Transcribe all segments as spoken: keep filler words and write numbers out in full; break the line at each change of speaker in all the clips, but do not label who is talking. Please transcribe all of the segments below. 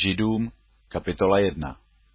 Židům, kapitola jedna.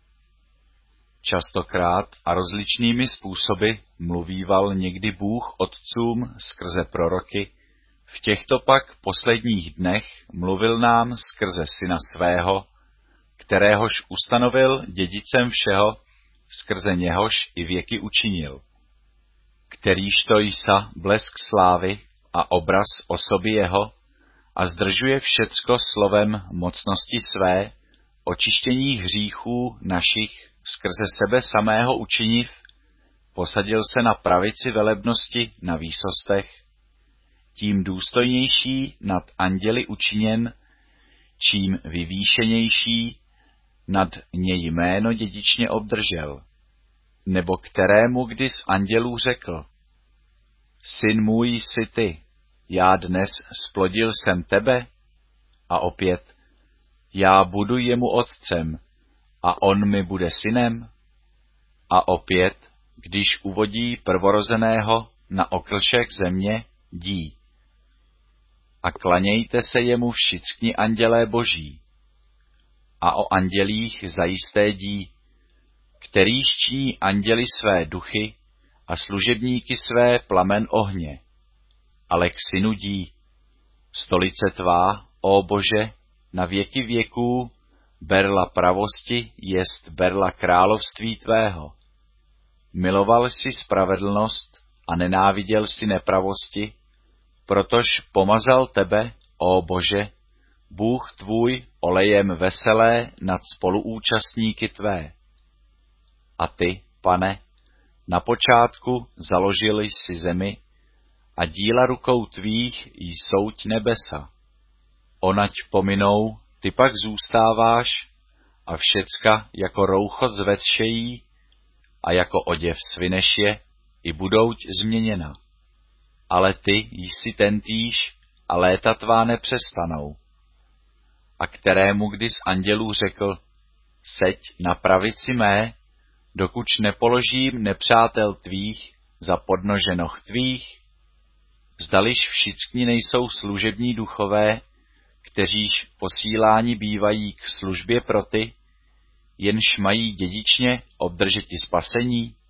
Častokrát a rozličnými způsoby mluvíval někdy Bůh otcům skrze proroky, v těchto pak posledních dnech mluvil nám skrze Syna svého, kteréhož ustanovil dědicem všeho, skrze něhož i věky učinil. Kterýž to jsa blesk slávy a obraz osoby jeho a zdržuje všecko slovem mocnosti své, očištění hříchů našich skrze sebe samého učiniv, posadil se na pravici velebnosti na výsostech, tím důstojnější nad anděli učiněn, čím vyvýšenější nad něj jméno dědičně obdržel, nebo kterému kdy z andělů řekl: Syn můj jsi ty, já dnes splodil jsem tebe, a opět: Já budu jemu otcem, a on mi bude synem, a opět, když uvodí prvorozeného na oklšek země, dí. A klanějte se jemu všichni andělé boží. A o andělích zajisté dí, kterýž činí anděli své duchy a služebníky své plamen ohně. Ale k synu dí: Stolice tvá, ó Bože, na věky věků, berla pravosti jest berla království tvého. Miloval jsi spravedlnost a nenáviděl si nepravosti, protož pomazal tebe, ó Bože, Bůh tvůj olejem veselé nad spoluúčastníky tvé. A ty, Pane, na počátku založil jsi zemi a díla rukou tvých jsouť nebesa. Onať pominou, ty pak zůstáváš a všecka jako roucho zvetšejí a jako oděv svineš je i budouť změněna. Ale ty jsi tentýž a léta tvá nepřestanou. A kterému kdy z andělů řekl: Seď na pravici mé, dokud nepoložím nepřátel tvých za podnože noh tvých? Zdališ všichni nejsou služební duchové, kteříž posíláni bývají k službě pro ty, jenž mají dědičně obdržeti spasení?